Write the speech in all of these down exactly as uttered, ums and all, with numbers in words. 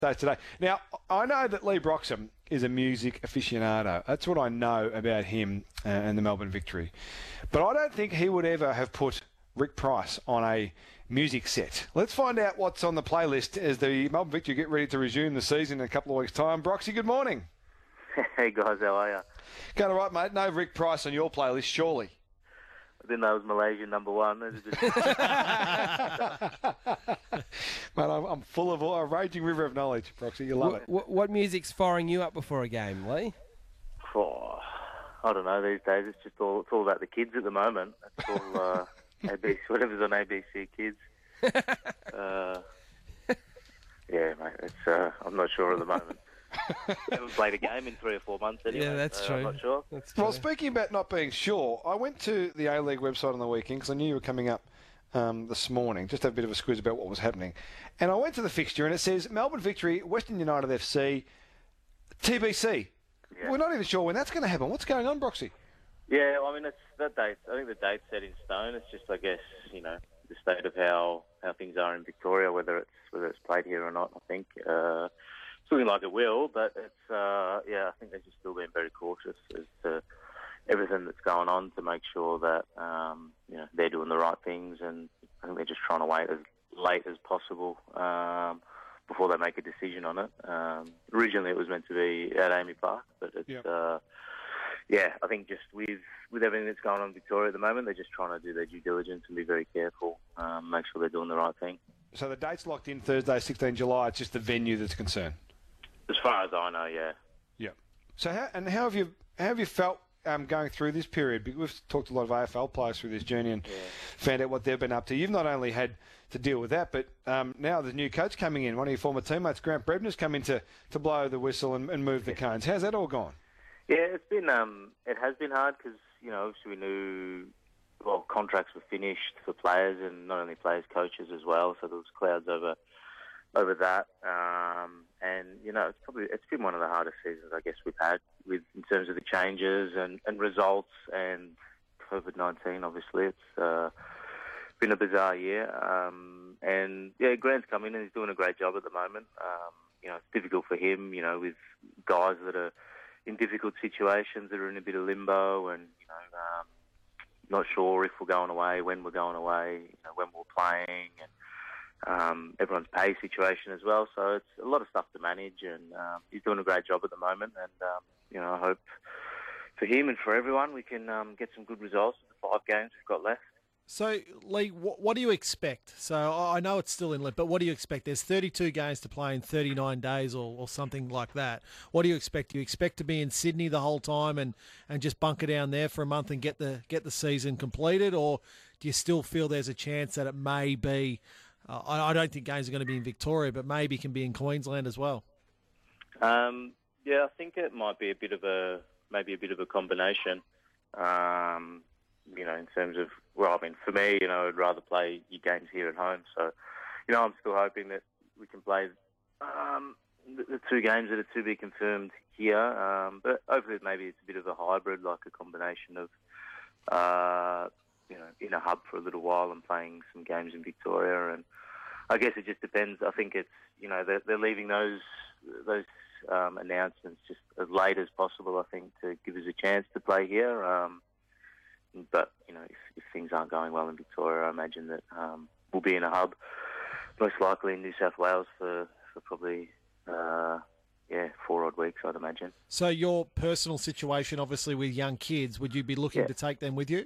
Day today. Now, I know that Lee Broxham is a music aficionado. That's what I know about him uh, and the Melbourne Victory. But I don't think he would ever have put Rick Price on a music set. Let's find out what's on the playlist as the Melbourne Victory get ready to resume the season in a couple of weeks' time. Broxy, good morning. Hey guys, how are you? Going all right, mate. No Rick Price on your playlist, surely. I didn't know it was Malaysian number one. Mate, I'm, I'm full of a raging river of knowledge, Broxy. You love what, it. What, what music's firing you up before a game, Lee? oh, I don't know. These days, it's just all it's all about the kids at the moment. It's all uh, A B C, whatever's on A B C Kids. uh, yeah, mate. It's uh, I'm not sure at the moment. We haven't played a game in three or four months anyway. Yeah, that's so true. I'm not sure. That's true. Well, speaking about not being sure, I went to the A-League website on the weekend because I knew you were coming up um, this morning, just to have a bit of a squiz about what was happening. And I went to the fixture and it says Melbourne Victory, Western United F C, T B C. Yeah. We're not even sure when that's going to happen. What's going on, Broxy? Yeah, I mean, it's that date. I think the date's set in stone. It's just, I guess, you know, the state of how, how things are in Victoria, whether it's whether it's played here or not. I think uh, it's looking like it will, but it's uh, yeah, I think they're just still being very cautious as to everything that's going on to make sure that um, you know they're doing the right things, and I think they're just trying to wait as late as possible um, before they make a decision on it. Um, originally, it was meant to be at Amy Park, but it's. Yep. Uh, Yeah, I think just with with everything that's going on in Victoria at the moment, they're just trying to do their due diligence and be very careful, um, make sure they're doing the right thing. So the date's locked in Thursday, sixteenth of July. It's just the venue that's concerned. As far as I know, yeah. Yeah. So how and how have you how have you felt um, going through this period? Because we've talked to a lot of A F L players through this journey and Yeah. found out what they've been up to. You've not only had to deal with that, but um, now the new coach coming in, one of your former teammates, Grant Brebner's come in to, to blow the whistle and, and move the cones. How's that all gone? Yeah, it's been um, it has been hard because you know obviously we knew well contracts were finished for players and not only players, coaches as well. So there was clouds over over that, um, and you know it's probably it's been one of the hardest seasons I guess we've had with in terms of the changes and, and results and COVID nineteen. Obviously, it's uh, been a bizarre year, um, and yeah, Grant's come in and he's doing a great job at the moment. Um, you know, it's difficult for him. You know, with guys that are in difficult situations that are in a bit of limbo and, you know, um, not sure if we're going away, when we're going away, you know, when we're playing, and um, everyone's pay situation as well. So it's a lot of stuff to manage, and um, he's doing a great job at the moment. And, um, you know, I hope for him and for everyone we can um, get some good results with the five games we've got left. So, Lee, what, what do you expect? So, I know it's still in limp, but what do you expect? There's thirty-two games to play in thirty-nine days or, or something like that. What do you expect? Do you expect to be in Sydney the whole time and, and just bunker down there for a month and get the get the season completed? Or do you still feel there's a chance that it may be, uh, I, I don't think games are going to be in Victoria, but maybe can be in Queensland as well? Um, yeah, I think it might be a bit of a, maybe a bit of a combination. Um You know, in terms of, well, I mean, for me, you know, I'd rather play your games here at home. So, you know, I'm still hoping that we can play um, the, the two games that are to be confirmed here. Um, but hopefully maybe it's a bit of a hybrid, like a combination of, uh, you know, in a hub for a little while and playing some games in Victoria. And I guess it just depends. I think it's, you know, they're, they're leaving those those um, announcements just as late as possible, I think, to give us a chance to play here. Um But, you know, if, if things aren't going well in Victoria, I imagine that um, we'll be in a hub, most likely in New South Wales for, for probably, uh, yeah, four odd weeks, I'd imagine. So, your personal situation, obviously, with young kids, would you be looking Yeah. to take them with you?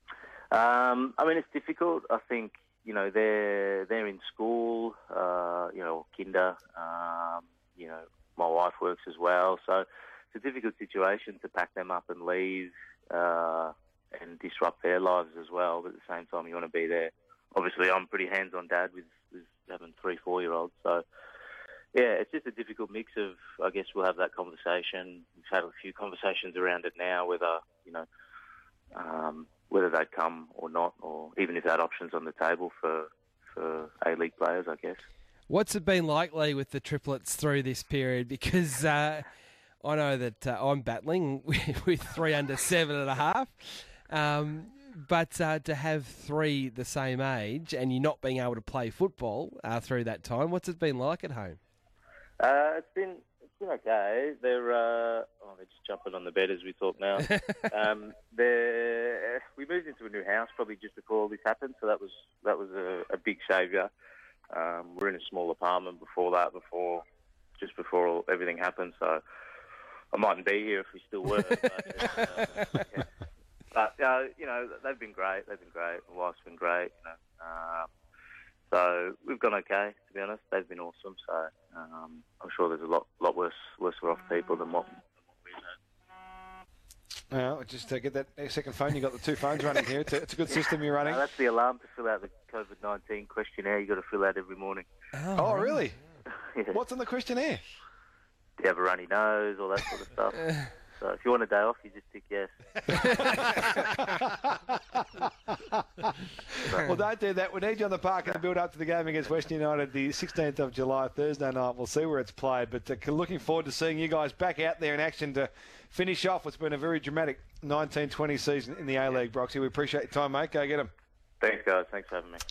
Um, I mean, it's difficult. I think, you know, they're they're in school, uh, you know, kinder. Um, you know, my wife works as well. So it's a difficult situation to pack them up and leave, uh and disrupt their lives as well, but at the same time you want to be there. Obviously I'm pretty hands-on dad with, with having three four-year-olds, so yeah, it's just a difficult mix of, I guess we'll have that conversation. We've had a few conversations around it now, whether, you know, um, whether they'd come or not, or even if that option's on the table for, for A-League players, I guess. What's it been like, Lee, with the triplets through this period? Because uh, I know that uh, I'm battling with, with three under seven and a half. Um, but uh, to have three the same age and you not being able to play football uh, through that time, what's it been like at home? Uh, it's been it's been okay. They're uh, oh, they're just jumping on the bed as we talk now. um, they're we moved into a new house probably just before all this happened, so that was that was a, a big saviour. Um, we're in a small apartment before that, before just before all, everything happened. So I mightn't be here if we still were. But, uh, yeah. but uh, you know, they've been great. They've been great. My wife's been great. You know. Um, So we've gone okay, to be honest. They've been awesome. So um, I'm sure there's a lot, lot worse, worse off people than what, than what we've had. Well, just uh, get that second phone. You got the two phones running here. It's a, it's a good system you're running. No, that's the alarm to fill out the COVID nineteen questionnaire. You got to fill out every morning. Oh, Oh, really? Yeah. What's on the questionnaire? Do you have a runny nose, all that sort of stuff? So if you want a day off, you just tick yes. Well, don't do that. We need you on the park in the build-up to the game against Western United, the sixteenth of July, Thursday night. We'll see where it's played, but uh, looking forward to seeing you guys back out there in action to finish off what's been a very dramatic nineteen twenty season in the A-League, Broxy. We appreciate your time, mate. Go get them. Thanks, guys. Thanks for having me.